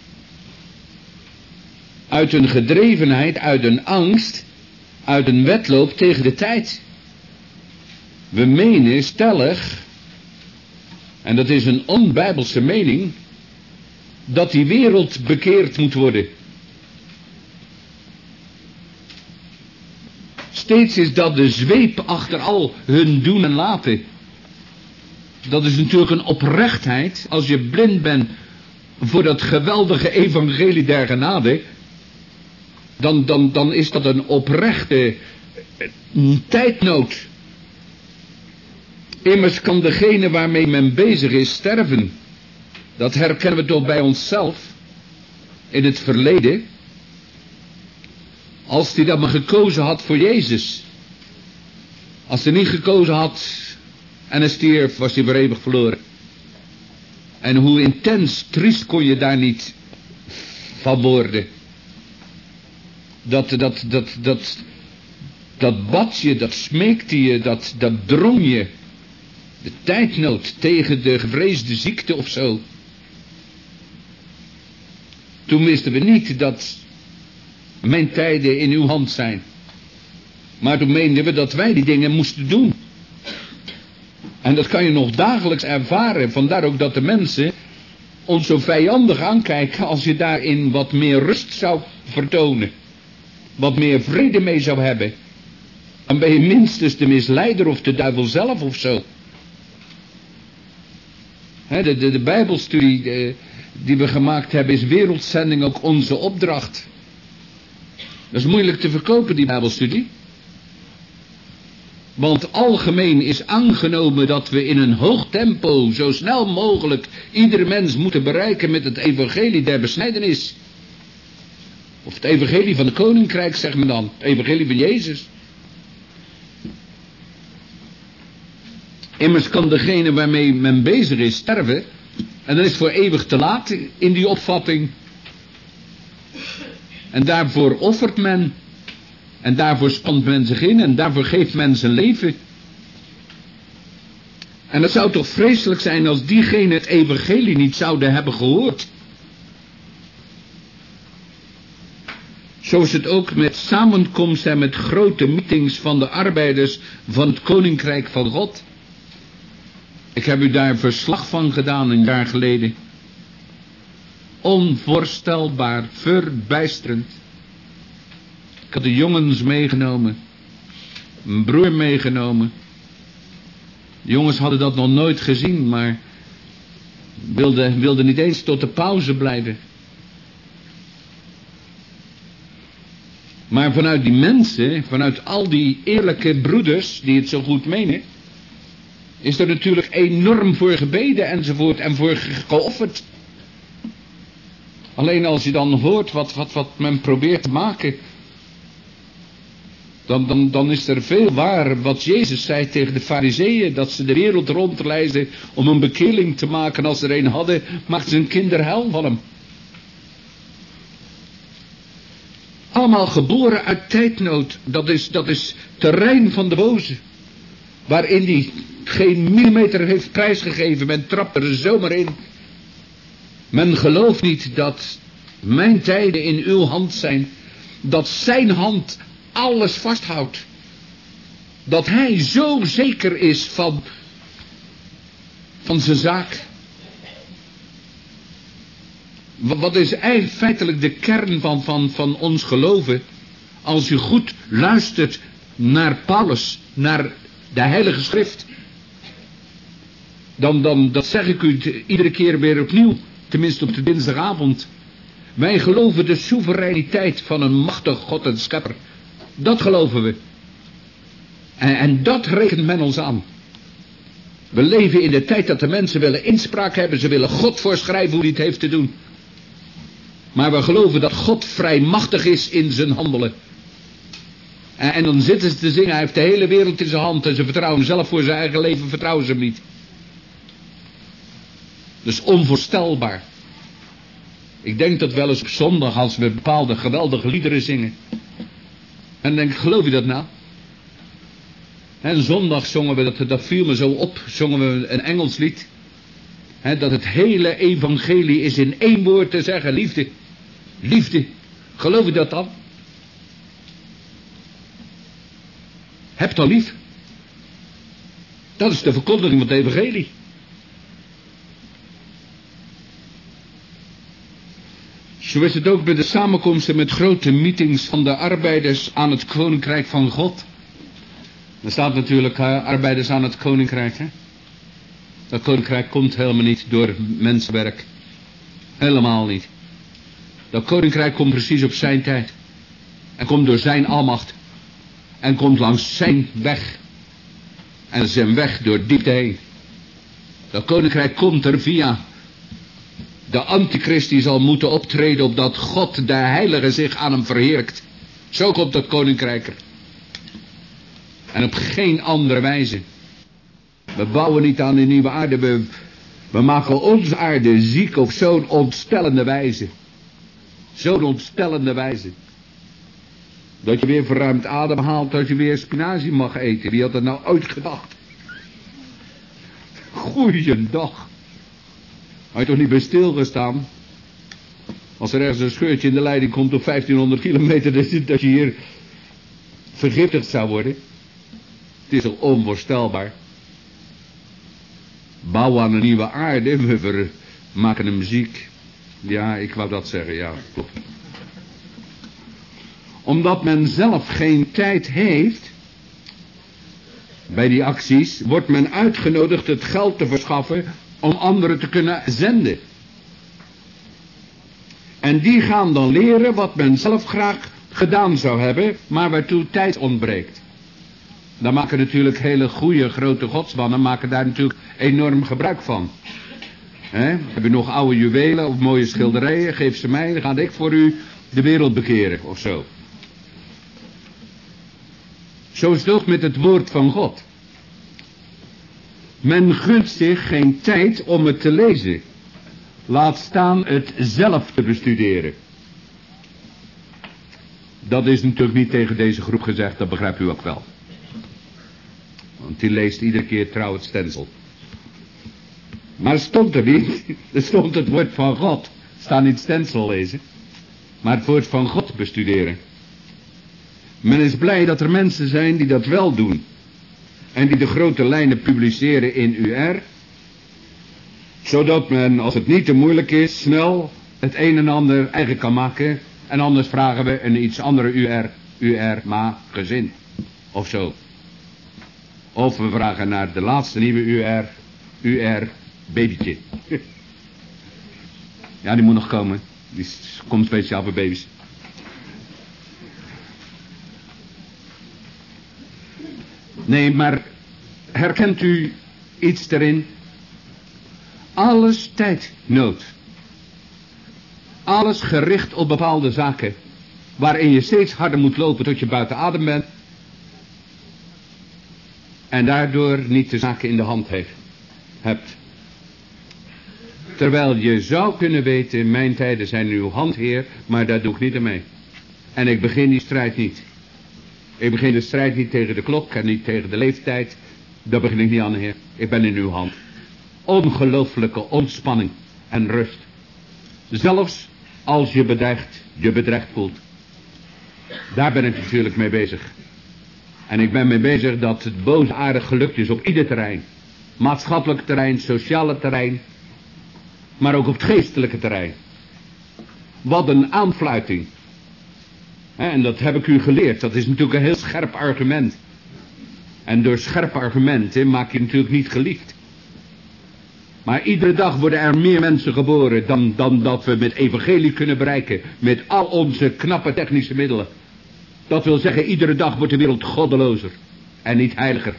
Uit een gedrevenheid, uit een angst, uit een wedloop tegen de tijd. We menen stellig, en dat is een onbijbelse mening, dat die wereld bekeerd moet worden. Steeds is dat de zweep achter al hun doen en laten. Dat is natuurlijk een oprechtheid. Als je blind bent voor dat geweldige evangelie der genade, dan, dan, dan is dat een oprechte tijdnood. Immers kan degene waarmee men bezig is sterven. Dat herkennen we toch bij onszelf in het verleden. Als hij dan maar gekozen had voor Jezus. Als hij niet gekozen had en hij stierf, was hij voor eeuwig verloren. En hoe intens triest kon je daar niet van worden. Dat, dat, dat, dat, dat bad je, dat smeekte je, dat, dat drong je. De tijdnood tegen de gevreesde ziekte of zo. Toen wisten we niet dat mijn tijden in uw hand zijn. Maar toen meenden we dat wij die dingen moesten doen. En dat kan je nog dagelijks ervaren. Vandaar ook dat de mensen ons zo vijandig aankijken als je daarin wat meer rust zou vertonen. Wat meer vrede mee zou hebben. Dan ben je minstens de misleider of de duivel zelf of zo. He, de, de, de bijbelstudie de, die we gemaakt hebben is wereldzending ook onze opdracht. Dat is moeilijk te verkopen, die bijbelstudie. Want algemeen is aangenomen dat we in een hoog tempo zo snel mogelijk iedere mens moeten bereiken met het evangelie der besnijdenis. Of het evangelie van de koninkrijk, zegt men dan. Het evangelie van Jezus. Immers kan degene waarmee men bezig is sterven. En dan is het voor eeuwig te laat in die opvatting. En daarvoor offert men. En daarvoor spant men zich in. En daarvoor geeft men zijn leven. En het zou toch vreselijk zijn als diegenen het evangelie niet zouden hebben gehoord. Zo is het ook met samenkomsten en met grote meetings van de arbeiders van het koninkrijk van God. Ik heb u daar verslag van gedaan een jaar geleden. Onvoorstelbaar, verbijsterend. Ik had de jongens meegenomen. Een broer meegenomen. De jongens hadden dat nog nooit gezien, maar wilden, wilden niet eens tot de pauze blijven. Maar vanuit die mensen, vanuit al die eerlijke broeders die het zo goed menen, is er natuurlijk enorm voor gebeden enzovoort en voor geofferd. Alleen als je dan hoort wat, wat, wat men probeert te maken. Dan, dan, dan is er veel waar wat Jezus zei tegen de Farizeeën, dat ze de wereld rondreisden om een bekeerling te maken. Als ze er een hadden, maakten ze een kinderhel van hem. Allemaal geboren uit tijdnood. Dat is, dat is terrein van de boze. Waarin hij geen millimeter heeft prijsgegeven. Men trapt er zomaar in. Men gelooft niet dat mijn tijden in uw hand zijn. Dat zijn hand alles vasthoudt. Dat hij zo zeker is van, van zijn zaak. Wat is eigenlijk feitelijk de kern van, van, van ons geloven? Als u goed luistert naar Paulus, naar de Heilige Schrift. Dan, dan dat zeg ik u iedere keer weer opnieuw. Tenminste op de dinsdagavond. Wij geloven de soevereiniteit van een machtig God en schepper. Dat geloven we. En, en dat rekent men ons aan. We leven in de tijd dat de mensen willen inspraak hebben. Ze willen God voorschrijven hoe hij het heeft te doen. Maar we geloven dat God vrij machtig is in zijn handelen. En, en dan zitten ze te zingen. Hij heeft de hele wereld in zijn hand. En ze vertrouwen hem zelf voor zijn eigen leven. Vertrouwen ze hem niet. Dus onvoorstelbaar. Ik denk dat wel eens op zondag als we bepaalde geweldige liederen zingen. En dan denk ik, geloof je dat nou? En zondag zongen we, dat, dat viel me zo op, zongen we een Engels lied. He, dat het hele evangelie is in één woord te zeggen, liefde. Liefde. Geloof je dat dan? Heb dan lief. Dat is de verkondiging van het evangelie. Zo is het ook bij de samenkomsten met grote meetings van de arbeiders aan het koninkrijk van God. Er staat natuurlijk uh, arbeiders aan het koninkrijk. Hè? Dat koninkrijk komt helemaal niet door mensenwerk. Helemaal niet. Dat koninkrijk komt precies op zijn tijd. En komt door zijn almacht. En komt langs zijn weg. En zijn weg door diepte heen. Dat koninkrijk komt er via de antichrist die zal moeten optreden opdat God de heilige zich aan hem verheerlijkt. Zo komt dat koninkrijk er. En op geen andere wijze. We bouwen niet aan de nieuwe aarde. We, we maken onze aarde ziek op zo'n ontstellende wijze. Zo'n ontstellende wijze. Dat je weer verruimd adem haalt als je weer spinazie mag eten. Wie had dat nou ooit gedacht? Goeiedag. Had je toch niet bij stilgestaan? Als er ergens een scheurtje in de leiding komt op vijftienhonderd kilometer, dat je hier vergiftigd zou worden. Het is toch onvoorstelbaar. Bouwen aan een nieuwe aarde, we maken hem ziek. Ja, ik wou dat zeggen, ja, klopt. Omdat men zelf geen tijd heeft, bij die acties, wordt men uitgenodigd het geld te verschaffen om anderen te kunnen zenden. En die gaan dan leren wat men zelf graag gedaan zou hebben, maar waartoe tijd ontbreekt. Daar maken natuurlijk hele goede grote godsmannen, maken daar natuurlijk enorm gebruik van. He? Heb je nog oude juwelen of mooie schilderijen, geef ze mij, dan ga ik voor u de wereld bekeren of zo. Zo is het ook met het woord van God. Men gunt zich geen tijd om het te lezen. Laat staan het zelf te bestuderen. Dat is natuurlijk niet tegen deze groep gezegd, dat begrijpt u ook wel. Want die leest iedere keer trouw het stencil. Maar het stond er niet. Er stond het woord van God. Sta niet stencil lezen. Maar het woord van God bestuderen. Men is blij dat er mensen zijn die dat wel doen. En die de grote lijnen publiceren in U R. Zodat men, als het niet te moeilijk is, snel het een en ander eigen kan maken. En anders vragen we een iets andere U R, U R magazine. Of zo. Of we vragen naar de laatste nieuwe U R, U R babytje. Ja, die moet nog komen. Die komt speciaal voor baby's. Nee, maar herkent u iets erin? Alles tijdnood. Alles gericht op bepaalde zaken. Waarin je steeds harder moet lopen tot je buiten adem bent. En daardoor niet de zaken in de hand heeft, hebt. Terwijl je zou kunnen weten, mijn tijden zijn uw handheer, maar daar doe ik niet aan mee. En ik begin die strijd niet. Ik begin de strijd niet tegen de klok en niet tegen de leeftijd. Daar begin ik niet aan, Heer. Ik ben in uw hand. Ongelooflijke ontspanning en rust. Zelfs als je bedreigd, je bedreigd voelt. Daar ben ik natuurlijk mee bezig. En ik ben mee bezig dat het boze aardig gelukt is op ieder terrein. Maatschappelijk terrein, sociale terrein. Maar ook op het geestelijke terrein. Wat een aanfluiting. En dat heb ik u geleerd. Dat is natuurlijk een heel scherp argument. En door scherpe argumenten maak je natuurlijk niet geliefd. Maar iedere dag worden er meer mensen geboren dan, dan dat we met evangelie kunnen bereiken. Met al onze knappe technische middelen. Dat wil zeggen, iedere dag wordt de wereld goddelozer. En niet heiliger.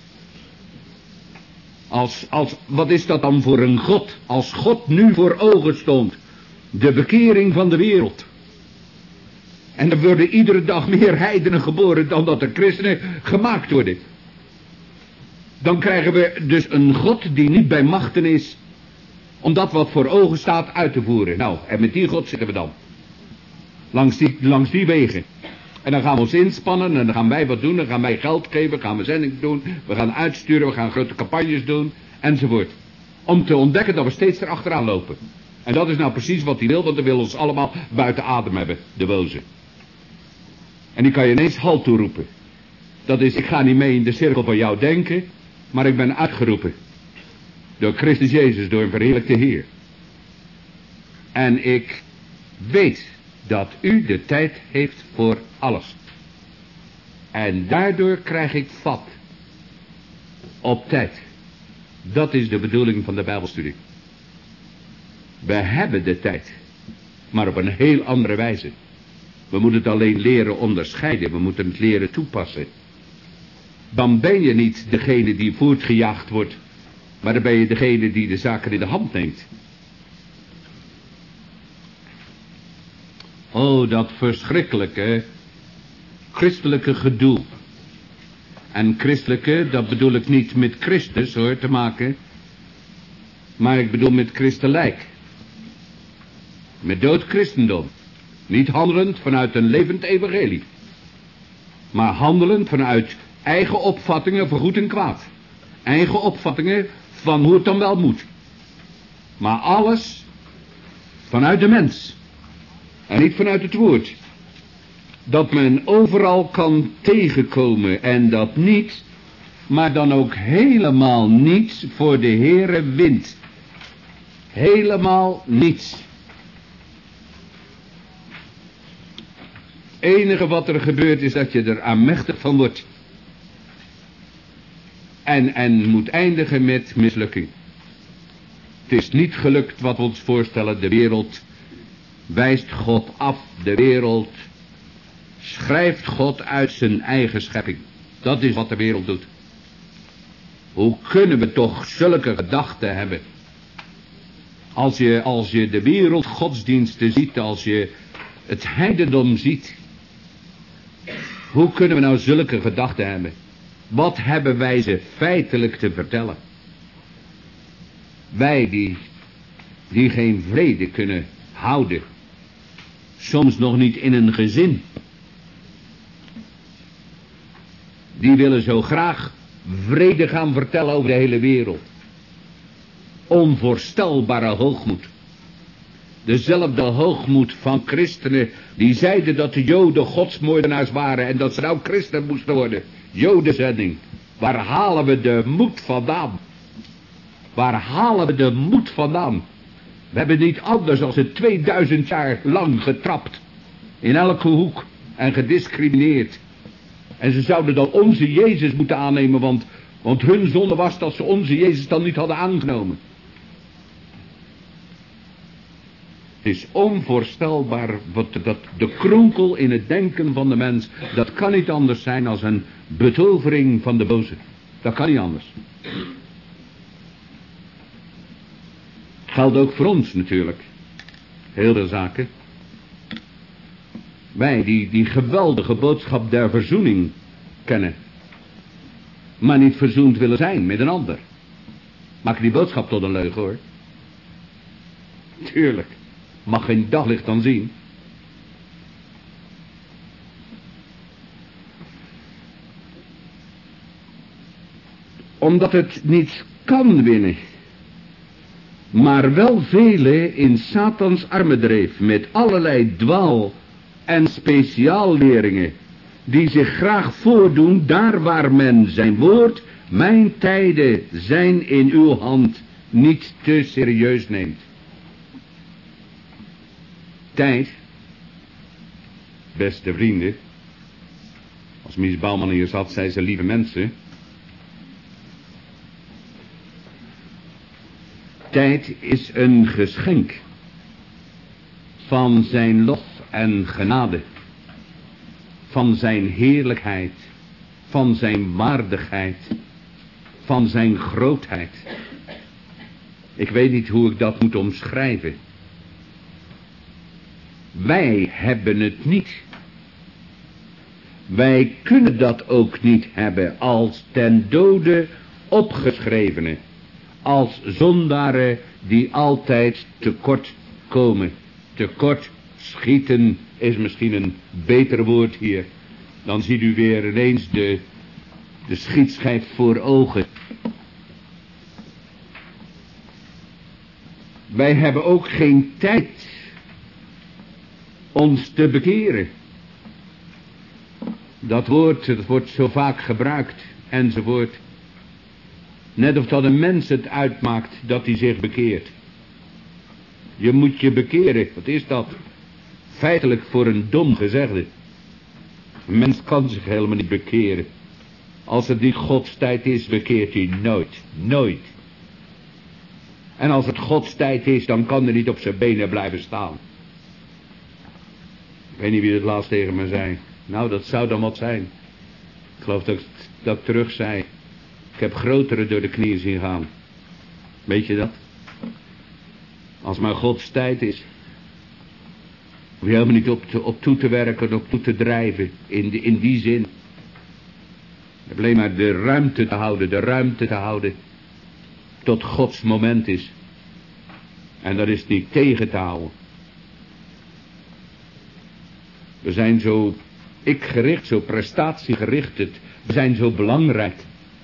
Als, als, wat is dat dan voor een God? Als God nu voor ogen stond. De bekering van de wereld. En er worden iedere dag meer heidenen geboren dan dat er christenen gemaakt worden. Dan krijgen we dus een God die niet bij machten is om dat wat voor ogen staat uit te voeren. Nou, en met die God zitten we dan. Langs die, langs die wegen. En dan gaan we ons inspannen en dan gaan wij wat doen. Dan gaan wij geld geven, gaan we zending doen. We gaan uitsturen, we gaan grote campagnes doen. Enzovoort. Om te ontdekken dat we steeds erachteraan lopen. En dat is nou precies wat hij wil, want hij wil ons allemaal buiten adem hebben. De boze. En die kan je ineens halt toeroepen. Dat is, ik ga niet mee in de cirkel van jouw denken. Maar ik ben uitgeroepen. Door Christus Jezus, door een verheerlijkte Heer. En ik weet dat u de tijd heeft voor alles. En daardoor krijg ik vat. Op tijd. Dat is de bedoeling van de Bijbelstudie. We hebben de tijd. Maar op een heel andere wijze. We moeten het alleen leren onderscheiden. We moeten het leren toepassen. Dan ben je niet degene die voortgejaagd wordt. Maar dan ben je degene die de zaken in de hand neemt. Oh, dat verschrikkelijke christelijke gedoe. En christelijke, dat bedoel ik niet met Christus hoor te maken. Maar ik bedoel met christelijk. Met dood christendom. Niet handelend vanuit een levend evangelie. Maar handelend vanuit eigen opvattingen van goed en kwaad. Eigen opvattingen van hoe het dan wel moet. Maar alles vanuit de mens. En niet vanuit het woord. Dat men overal kan tegenkomen. En dat niet, maar dan ook helemaal niets voor de Heere wint. Helemaal niets. Het enige wat er gebeurt is dat je er aanmächtig van wordt. En, en moet eindigen met mislukking. Het is niet gelukt wat we ons voorstellen. De wereld wijst God af. De wereld schrijft God uit zijn eigen schepping. Dat is wat de wereld doet. Hoe kunnen we toch zulke gedachten hebben? Als je, als je de wereldgodsdiensten ziet, als je het heidendom ziet. Hoe kunnen we nou zulke gedachten hebben? Wat hebben wij ze feitelijk te vertellen? Wij die, die geen vrede kunnen houden. Soms nog niet in een gezin. Die willen zo graag vrede gaan vertellen over de hele wereld. Onvoorstelbare hoogmoed. Dezelfde hoogmoed van christenen die zeiden dat de Joden godsmoordenaars waren en dat ze nou christen moesten worden. Jodenzending. Waar halen we de moed vandaan? Waar halen we de moed vandaan? We hebben niet anders dan het tweeduizend jaar lang getrapt. In elke hoek. En gediscrimineerd. En ze zouden dan onze Jezus moeten aannemen. Want, want hun zonde was dat ze onze Jezus dan niet hadden aangenomen. Het is onvoorstelbaar wat dat, de kronkel in het denken van de mens. Dat kan niet anders zijn als een betovering van de boze. Dat kan niet anders. Geldt ook voor ons natuurlijk. Heel veel zaken. Wij die die geweldige boodschap der verzoening kennen. maar niet verzoend willen zijn met een ander. Maak die boodschap tot een leugen, hoor. Tuurlijk, mag geen daglicht dan zien. Omdat het niet kan winnen, maar wel velen in Satans armen dreef met allerlei dwaal- en speciaalleringen, die zich graag voordoen daar waar men zijn woord, mijn tijden zijn in uw hand, niet te serieus neemt. Tijd, beste vrienden, als Mies Bouwman hier zat, zei ze, lieve mensen, tijd is een geschenk van zijn lof en genade, van zijn heerlijkheid, van zijn waardigheid, van zijn grootheid. Ik weet niet hoe ik dat moet omschrijven. Wij hebben het niet. Wij kunnen dat ook niet hebben als ten dode opgeschrevenen, als zondaren die altijd tekort komen. Tekort schieten is misschien een beter woord hier. Dan ziet u weer ineens de, de schietschijf voor ogen. Wij hebben ook geen tijd ons te bekeren. Dat woord, het wordt zo vaak gebruikt, enzovoort. Net of dat een mens het uitmaakt dat hij zich bekeert. Je moet je bekeren, wat is dat? Feitelijk voor een dom gezegde. Een mens kan zich helemaal niet bekeren. Als het niet Gods tijd is, bekeert hij nooit, nooit. En als het Gods tijd is, dan kan hij niet op zijn benen blijven staan. Ik weet niet wie het laatst tegen me zei. Nou, dat zou dan wat zijn. Ik geloof dat ik, dat ik terug zei. Ik heb grotere door de knieën zien gaan. Weet je dat? Als maar Gods tijd is. Hoef je helemaal niet op, te, op toe te werken, op toe te drijven. In, de, in die zin. Alleen maar de ruimte te houden, de ruimte te houden. Tot Gods moment is. En dat is niet tegen te houden. We zijn zo ik-gericht, zo prestatiegericht. We zijn zo belangrijk.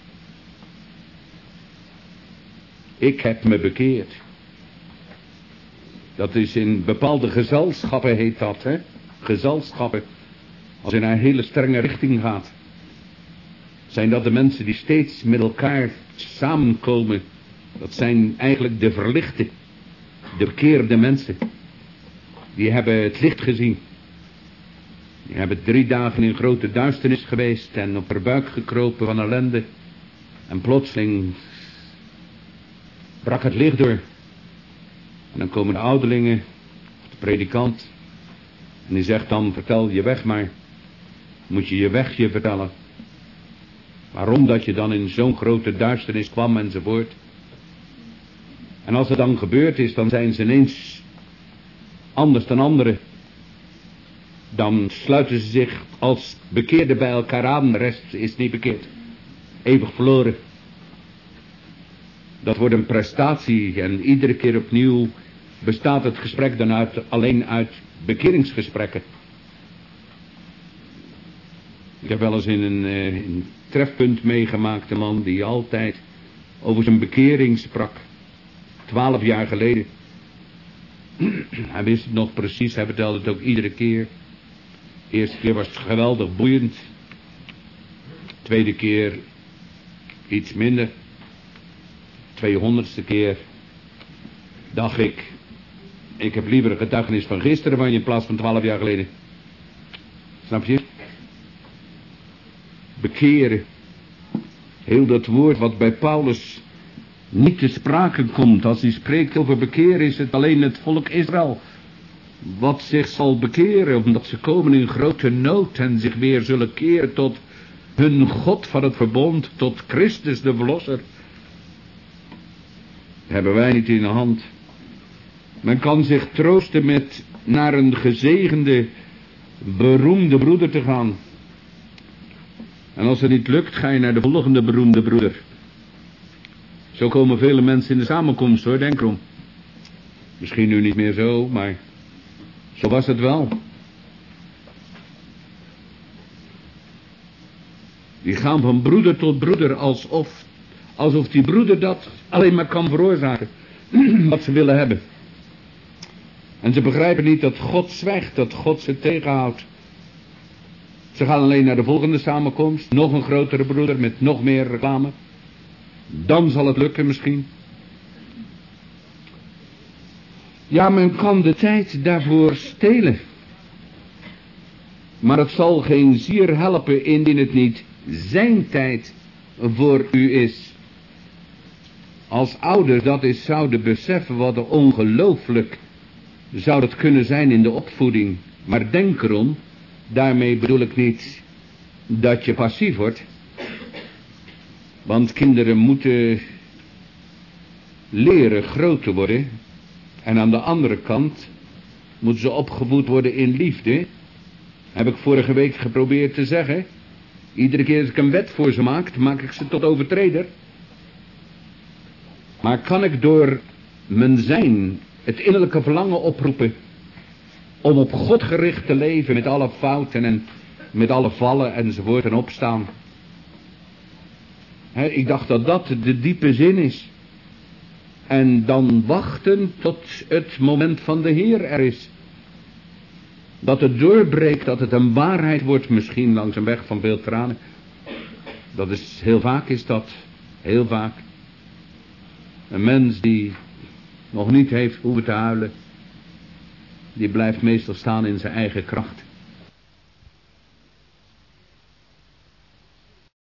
Ik heb me bekeerd. Dat is in bepaalde gezelschappen heet dat, hè? Gezelschappen. Als je naar een hele strenge richting gaat. Zijn dat de mensen die steeds met elkaar samenkomen. Dat zijn eigenlijk de verlichte. De bekeerde mensen. Die hebben het licht gezien. Die hebben drie dagen in grote duisternis geweest. En op haar buik gekropen van ellende. En plotseling brak het licht door. En dan komen de ouderlingen, de predikant. En die zegt dan, vertel je weg maar. Moet je je weg je vertellen. Waarom dat je dan in zo'n grote duisternis kwam enzovoort. En als het dan gebeurd is, dan zijn ze ineens anders dan anderen. Dan sluiten ze zich als bekeerden bij elkaar aan. De rest is niet bekeerd. Eeuwig verloren. Dat wordt een prestatie en iedere keer opnieuw bestaat het gesprek dan uit, alleen uit bekeringsgesprekken. Ik heb wel eens in een, uh, een trefpunt meegemaakt, een man die altijd over zijn bekering sprak. Twaalf jaar geleden. Hij wist het nog precies, hij vertelde het ook iedere keer. De eerste keer was het geweldig boeiend. De tweede keer iets minder. tweehonderdste keer dacht ik, ik heb liever een getuigenis van gisteren van je in plaats van twaalf jaar geleden. Snap je? Bekeren. Heel dat woord wat bij Paulus niet te sprake komt. Als hij spreekt over bekeren is het alleen het volk Israël. Wat zich zal bekeren omdat ze komen in grote nood en zich weer zullen keren tot hun God van het verbond. Tot Christus de Verlosser. Hebben wij niet in de hand. Men kan zich troosten met naar een gezegende, beroemde broeder te gaan. En als het niet lukt, ga je naar de volgende beroemde broeder. Zo komen vele mensen in de samenkomst, hoor, denk erom. Misschien nu niet meer zo, maar zo was het wel. Die gaan van broeder tot broeder, alsof, alsof die broeder dat alleen maar kan veroorzaken. Wat ze willen hebben. En ze begrijpen niet dat God zwijgt, dat God ze tegenhoudt. Ze gaan alleen naar de volgende samenkomst. Nog een grotere broeder met nog meer reclame. Dan zal het lukken misschien. Ja, men kan de tijd daarvoor stelen. Maar het zal geen zier helpen indien het niet zijn tijd voor u is. Als ouders dat eens zouden beseffen, wat er ongelooflijk zou dat kunnen zijn in de opvoeding. Maar denk erom, daarmee bedoel ik niet dat je passief wordt. Want kinderen moeten leren groot te worden. En aan de andere kant moeten ze opgevoed worden in liefde. Heb ik vorige week geprobeerd te zeggen. Iedere keer als ik een wet voor ze maak, maak ik ze tot overtreder. Maar kan ik door mijn zijn het innerlijke verlangen oproepen om op God gericht te leven met alle fouten en met alle vallen enzovoort en opstaan. He, ik dacht dat dat de diepe zin is. En dan wachten tot het moment van de Heer er is. Dat het doorbreekt, dat het een waarheid wordt, misschien langs een weg van veel tranen. Dat is, heel vaak is dat, heel vaak. Een mens die nog niet heeft hoeven te huilen, die blijft meestal staan in zijn eigen kracht.